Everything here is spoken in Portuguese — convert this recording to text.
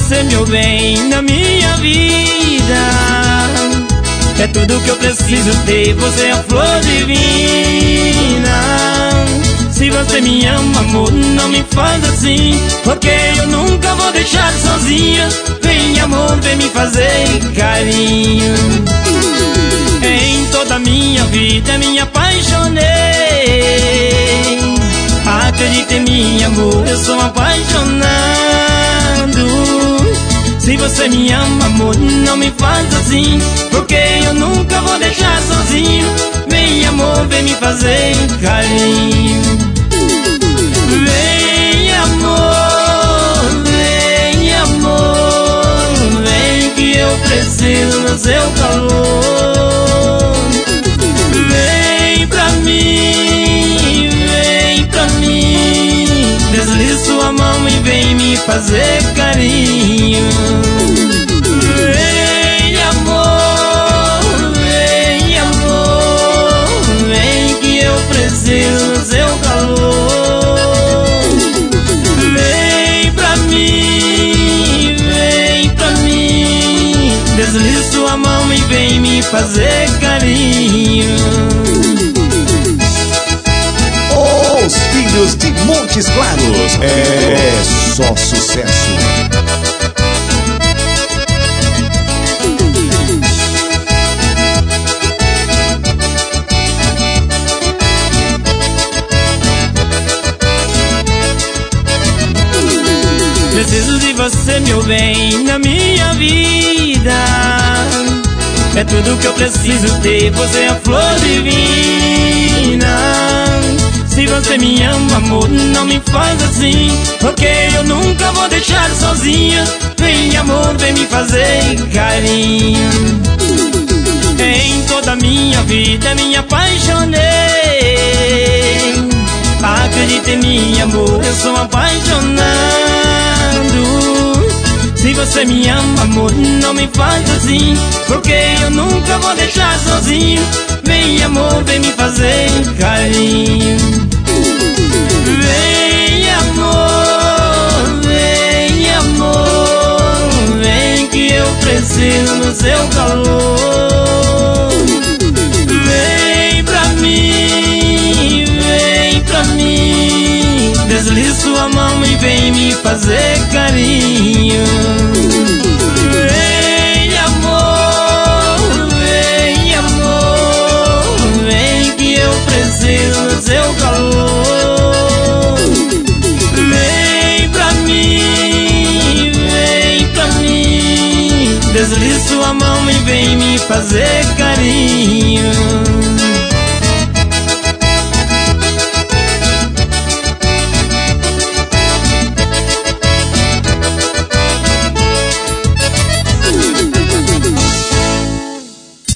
você, meu bem, na minha vida. É tudo que eu preciso ter, você é a flor divina. Se você me ama, amor, não me faz assim, porque eu nunca vou deixar sozinha. Vem, amor, vem me fazer carinho. Em toda a minha vida me apaixonei. Acredita em mim, amor, eu sou apaixonado. Se você me ama, amor, não me faz assim, porque eu nunca vou deixar sozinho. Vem, amor, vem me fazer carinho. Vem, amor, vem, amor, vem que eu preciso do seu calor. Vem pra mim, vem pra mim, deslize sua mão e vem me fazer carinho. Vem, amor, vem, amor, vem que eu preciso do seu calor. Vem pra mim, deslize sua mão e vem me fazer carinho. Os Filhos de Montes Claros, é só sucesso. Preciso de você, meu bem, na minha vida. É tudo que eu preciso ter, você é a flor divina. Se você me ama, amor, não me faz assim, porque eu nunca vou deixar sozinha. Vem, amor, vem me fazer carinho. Em toda a minha vida me apaixonei. Acredita em mim, amor, eu sou apaixonado. Se você me ama, amor, não me faz assim, porque eu nunca vou deixar sozinho. Vem, amor, vem me fazer carinho. Vem, amor, vem, amor, vem que eu preciso do seu calor. Vem pra mim, deslize sua mão e vem me fazer carinho. Vem, amor, vem que eu preciso do seu calor. Vem pra mim, deslize sua mão e vem me fazer carinho.